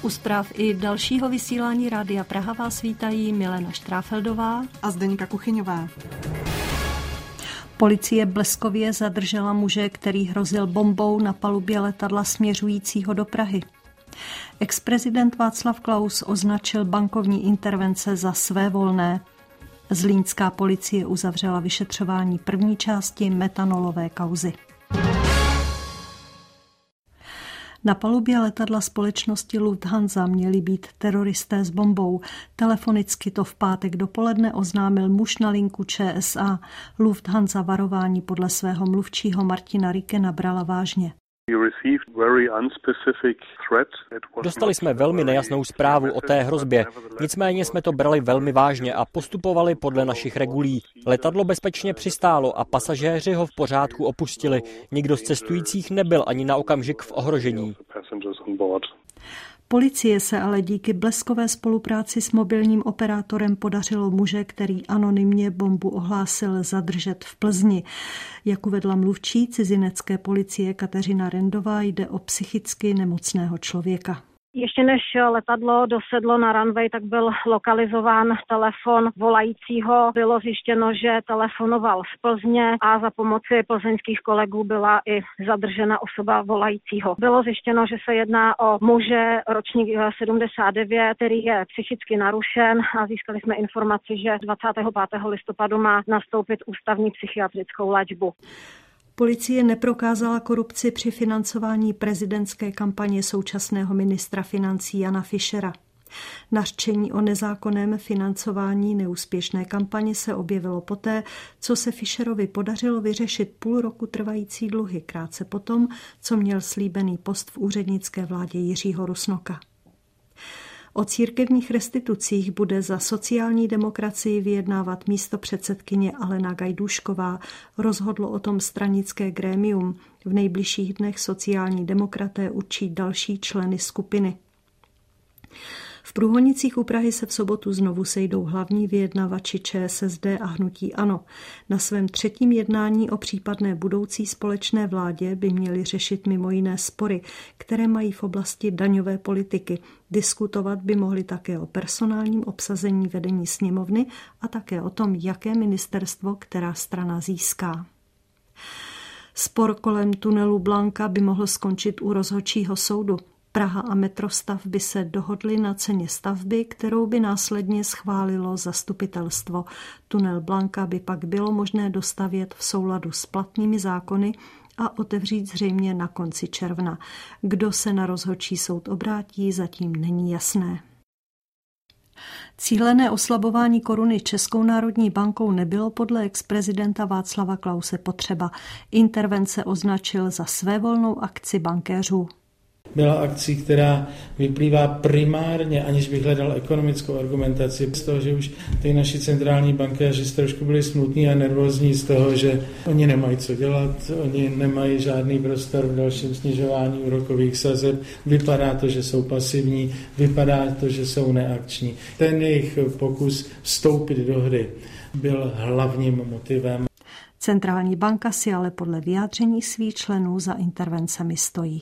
U zpráv i dalšího vysílání Rádia Praha vás vítají Milena Štráfeldová a Zdeňka Kuchyňová. Policie bleskově zadržela muže, který hrozil bombou na palubě letadla směřujícího do Prahy. Ex-prezident Václav Klaus označil bankovní intervence za svévolné. Zlínská policie uzavřela vyšetřování první části metanolové kauzy. Na palubě letadla společnosti Lufthansa měli být teroristé s bombou. Telefonicky to v pátek dopoledne oznámil muž na linku ČSA. Lufthansa varování podle svého mluvčího Martina Rikena brala vážně. Dostali jsme velmi nejasnou zprávu o té hrozbě, nicméně jsme to brali velmi vážně a postupovali podle našich regulí. Letadlo bezpečně přistálo a pasažéři ho v pořádku opustili. Nikdo z cestujících nebyl ani na okamžik v ohrožení. Policie se ale díky bleskové spolupráci s mobilním operátorem podařilo muže, který anonymně bombu ohlásil, zadržet v Plzni. Jak uvedla mluvčí cizinecké policie Kateřina Rendová, jde o psychicky nemocného člověka. Ještě než letadlo dosedlo na runway, tak byl lokalizován telefon volajícího. Bylo zjištěno, že telefonoval z Plzně a za pomoci plzeňských kolegů byla i zadržena osoba volajícího. Bylo zjištěno, že se jedná o muže ročník 79, který je psychicky narušen a získali jsme informaci, že 25. listopadu má nastoupit ústavní psychiatrickou léčbu. Policie neprokázala korupci při financování prezidentské kampaně současného ministra financí Jana Fischera. Nařčení o nezákonném financování neúspěšné kampaně se objevilo poté, co se Fischerovi podařilo vyřešit půl roku trvající dluhy, krátce potom, co měl slíbený post v úřednické vládě Jiřího Rusnoka. O církevních restitucích bude za sociální demokracii vyjednávat místopředsedkyně Alena Gajdůšková. Rozhodlo o tom stranické grémium. V nejbližších dnech sociální demokraté určí další členy skupiny. V Průhonicích u Prahy se v sobotu znovu sejdou hlavní vyjednavači ČSSD a hnutí ANO. Na svém třetím jednání o případné budoucí společné vládě by měli řešit mimo jiné spory, které mají v oblasti daňové politiky. Diskutovat by mohli také o personálním obsazení vedení sněmovny a také o tom, jaké ministerstvo která strana získá. Spor kolem tunelu Blanka by mohl skončit u rozhodčího soudu. Praha a Metrostavby se dohodly na ceně stavby, kterou by následně schválilo zastupitelstvo. Tunel Blanka by pak bylo možné dostavět v souladu s platnými zákony a otevřít zřejmě na konci června. Kdo se na rozhodčí soud obrátí, zatím není jasné. Cílené oslabování koruny Českou národní bankou nebylo podle ex-prezidenta Václava Klause potřeba. Intervence označil za svévolnou akci bankéřů. Byla akcí, která vyplývá primárně, aniž bych hledal ekonomickou argumentaci, z toho, že už ty naši centrální bankéři trošku byli smutní a nervózní z toho, že oni nemají co dělat, oni nemají žádný prostor v dalším snižování úrokových sazeb. Vypadá to, že jsou pasivní, vypadá to, že jsou neakční. Ten jejich pokus vstoupit do hry byl hlavním motivem. Centrální banka si ale podle vyjádření svých členů za intervencemi stojí.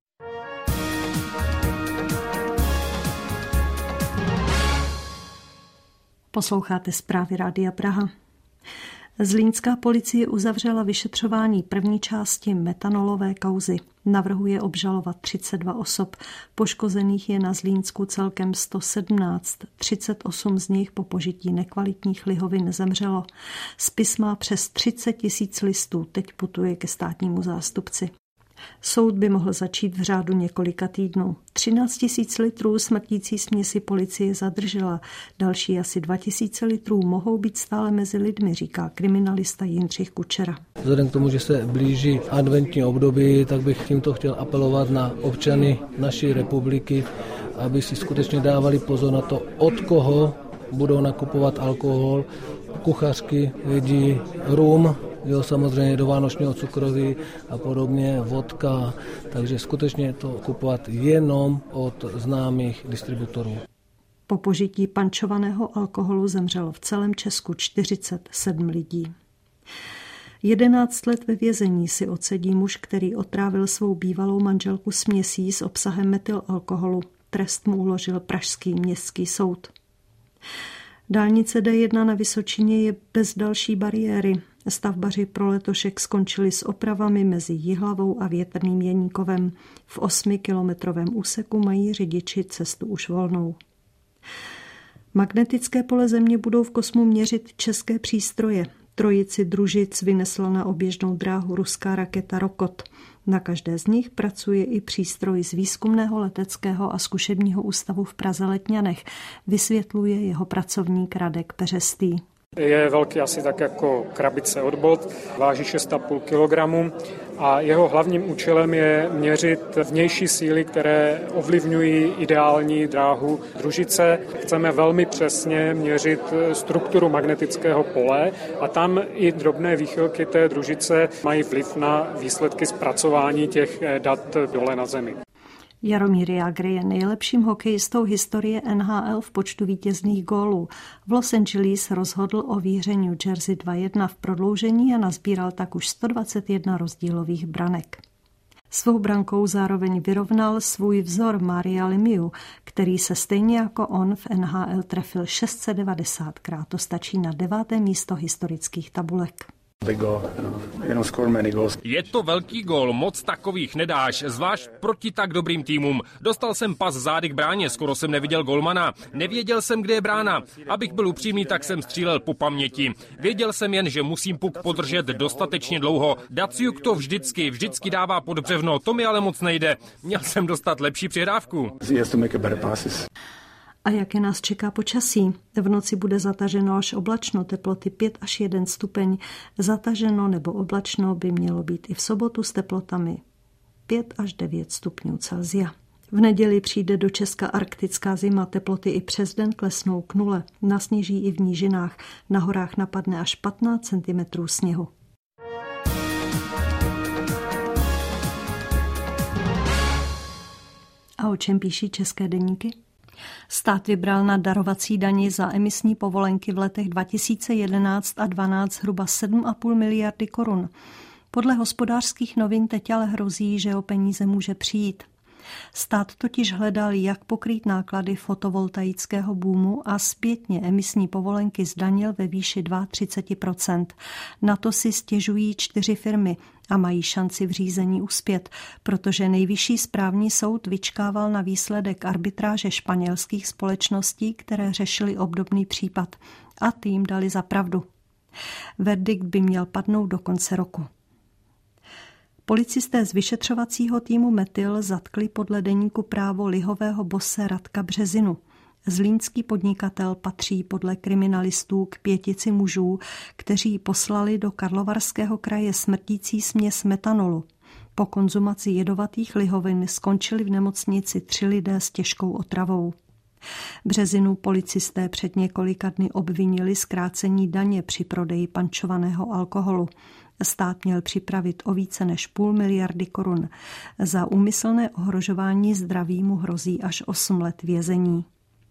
Posloucháte zprávy Rádia Praha. Zlínská policie uzavřela vyšetřování první části metanolové kauzy. Navrhuje obžalovat 32 osob. Poškozených je na Zlínsku celkem 117. 38 z nich po požití nekvalitních lihovin zemřelo. Spis má přes 30 000 listů, teď putuje ke státnímu zástupci. Soud by mohl začít v řádu několika týdnů. 13 000 litrů smrtící směsi policie zadržela. Další asi 2 000 litrů mohou být stále mezi lidmi, říká kriminalista Jindřich Kučera. Vzhledem k tomu, že se blíží adventní období, tak bych tímto chtěl apelovat na občany naší republiky, aby si skutečně dávali pozor na to, od koho budou nakupovat alkohol. Kuchařky jedí rum, samozřejmě do vánočního cukroví a podobně, vodka, takže skutečně to kupovat jenom od známých distributorů. Po požití pančovaného alkoholu zemřelo v celém Česku 47 lidí. 11 let ve vězení si odsedí muž, který otrávil svou bývalou manželku směsí s obsahem metylalkoholu. Trest mu uložil pražský městský soud. Dálnice D1 na Vysočině je bez další bariéry. Stavbaři pro letošek skončili s opravami mezi Jihlavou a Větrným Jeníkovem. V 8kilometrovém úseku mají řidiči cestu už volnou. Magnetické pole Země budou v kosmu měřit české přístroje. Trojici družic vynesla na oběžnou dráhu ruská raketa Rokot. Na každé z nich pracuje i přístroj z Výzkumného leteckého a zkušebního ústavu v Praze Letňanech, vysvětluje jeho pracovník Radek Peřestý. Je velký asi tak jako krabice od bot, váží 6,5 kg a jeho hlavním účelem je měřit vnější síly, které ovlivňují ideální dráhu družice. Chceme velmi přesně měřit strukturu magnetického pole a tam i drobné výchylky té družice mají vliv na výsledky zpracování těch dat dole na Zemi. Jaromír Jágr je nejlepším hokejistou historie NHL v počtu vítězných gólů. V Los Angeles rozhodl o výhře New Jersey 2-1 v prodloužení a nazbíral tak už 121 rozdílových branek. Svou brankou zároveň vyrovnal svůj vzor Maria Lemieux, který se stejně jako on v NHL trefil 690krát. To stačí na 9. místo historických tabulek. Je to velký gól, moc takových nedáš, zvlášť proti tak dobrým týmům. Dostal jsem pas zády k bráně, skoro jsem neviděl golmana. Nevěděl jsem, kde je brána. Abych byl upřímný, tak jsem střílel po paměti. Věděl jsem jen, že musím puk podržet dostatečně dlouho. Datsjuk to vždycky dává pod břevno, to mi ale moc nejde. Měl jsem dostat lepší přihrávku. A jaké nás čeká počasí? V noci bude zataženo až oblačno, teploty 5 až 1 stupeň. Zataženo nebo oblačno by mělo být i v sobotu s teplotami 5 až 9 stupňů Celsia. V neděli přijde do Česka arktická zima, teploty i přes den klesnou k 0. Nasněží i v nížinách, na horách napadne až 15 cm sněhu. A o čem píší české deníky? Stát vybral na darovací dani za emisní povolenky v letech 2011 a 2012 zhruba 7,5 miliardy korun. Podle Hospodářských novin teď ale hrozí, že o peníze může přijít. Stát totiž hledal, jak pokrýt náklady fotovoltaického boomu a zpětně emisní povolenky zdanil ve výši 32%. Na to si stěžují 4 firmy a mají šanci v řízení uspět, protože Nejvyšší správní soud vyčkával na výsledek arbitráže španělských společností, které řešily obdobný případ, a ty jim dali za pravdu. Verdikt by měl padnout do konce roku. Policisté z vyšetřovacího týmu Metyl zatkli podle deníku Právo lihového bosse Radka Březinu. Zlínský podnikatel patří podle kriminalistů k 5 mužů, kteří poslali do Karlovarského kraje smrtící směs metanolu. Po konzumaci jedovatých lihovin skončili v nemocnici 3 lidé s těžkou otravou. Březinu policisté před několika dny obvinili z krácení daně při prodeji pančovaného alkoholu. Stát měl připravit o více než 0,5 miliardy korun. Za úmyslné ohrožování zdraví mu hrozí až 8 let vězení.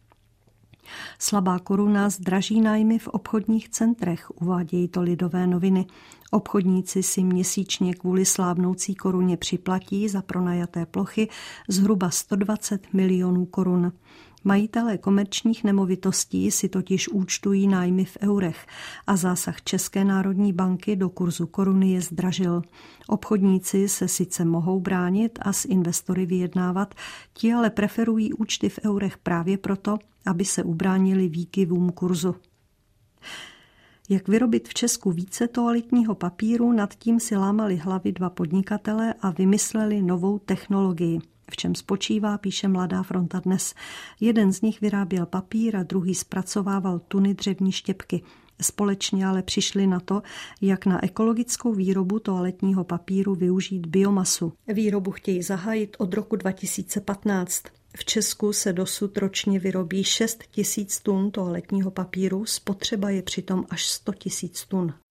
Slabá koruna zdraží nájmy v obchodních centrech, uvádějí to Lidové noviny. Obchodníci si měsíčně kvůli slábnoucí koruně připlatí za pronajaté plochy zhruba 120 milionů korun. Majitelé komerčních nemovitostí si totiž účtují nájmy v eurech a zásah České národní banky do kurzu koruny je zdražil. Obchodníci se sice mohou bránit a s investory vyjednávat, ti ale preferují účty v eurech právě proto, aby se ubránili výkyvům kurzu. Jak vyrobit v Česku více toaletního papíru, nad tím si lámali hlavy 2 podnikatelé a vymysleli novou technologii. V čem spočívá, píše Mladá fronta dnes. Jeden z nich vyráběl papír a druhý zpracovával tuny dřevní štěpky. Společně ale přišli na to, jak na ekologickou výrobu toaletního papíru využít biomasu. Výrobu chtějí zahájit od roku 2015. V Česku se dosud ročně vyrobí 6 000 tun toaletního papíru, spotřeba je přitom až 100 000 tun.